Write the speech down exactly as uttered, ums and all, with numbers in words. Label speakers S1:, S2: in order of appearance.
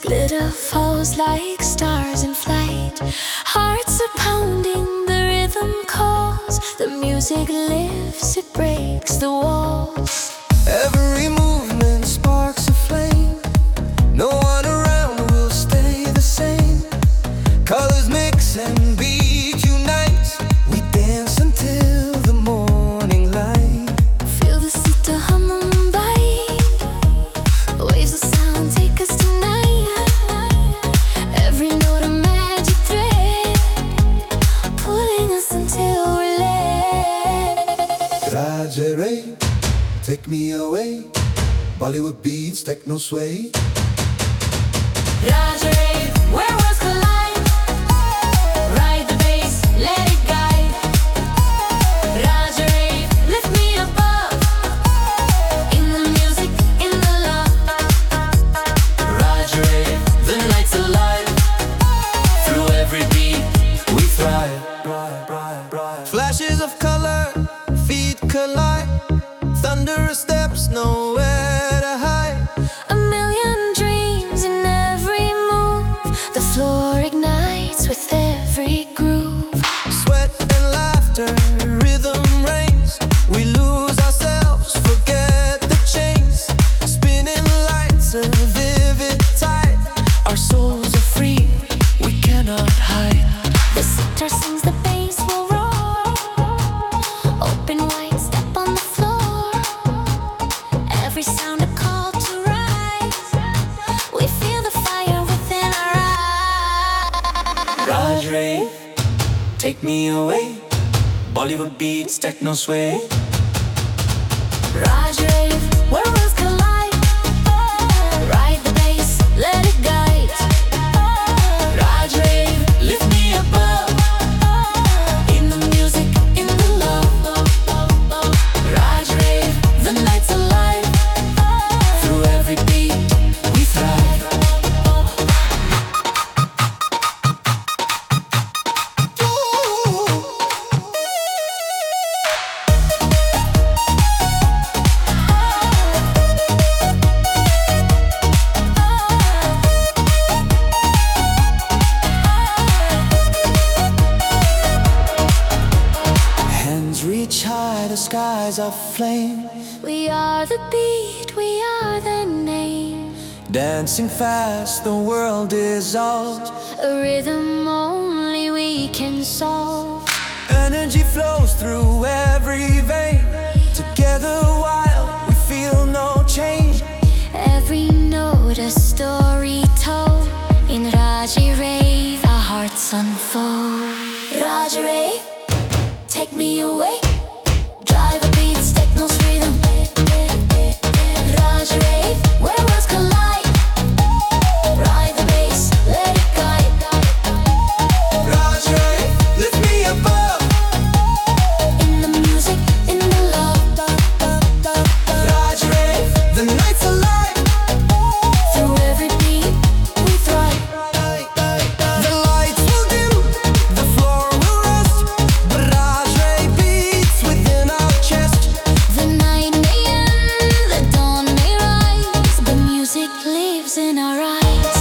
S1: Glitter falls like stars in flight. Hearts are pounding, the rhythm calls. The music lives, it breaks the walls.
S2: Every movement sparks a flame. No one around will stay the same. Colors mix and beat unite. We dance until the morning light.
S1: Feel the city hum and bite. Waves of sound take us tonight. Every note a magic thread, pulling us until we're led.
S2: Rajare, take me away. Bollywood beats, techno sway.
S1: Raj Rave, where worlds collide. Ride the bass, let it guide. Raj Rave, lift me above. In the music, in the love.
S2: Raj Rave, the night's alive. Through every beat, we thrive. Flashes of color, feet collide. Thunderous steps, nowhere to hide.
S1: A million dreams in every move. The floor ignites with every groove.
S2: Sweat and laughter, rhythm reigns. We lose ourselves, forget the chains. Spinning lights, a vivid tide. Our souls are free, we cannot hide.
S1: The sitar sings, the bass will roar. Open wide, step on the floor. Every sound a call to rise. We feel the fire within our eyes.
S2: Raj Rave, take me away. Bollywood beats, techno sway.
S1: Raj Rave, where worlds collide. Ride the bass, let it guide. Raj Rave,
S2: Lift me above.
S1: in the music, in the love.
S2: Raj Rave, the night's alive. Through every beat, we thrive. Hands reach high, the skies are flame.
S1: We are the beat, we are the name.
S2: Dancing fast, the world dissolves.
S1: A rhythm only we can solve.
S2: Energy flows through every vein. Together wild, we feel no change.
S1: Every note a story told. In Raji Rave, our hearts unfold. Raji Rave, take me away. Drive a beats, techno's rhythm. Raji Rave, where worlds collide. Ride the bass, let it guide.
S2: Raj Rave, lift me above.
S1: In the music, in the love.
S2: Raj Rave, the night's alive.
S1: Through every beat, we thrive.
S2: The lights will dim, the floor will rest. But Raj Rave beats within our chest.
S1: The night may end, the dawn may rise. The music lives in our eyes.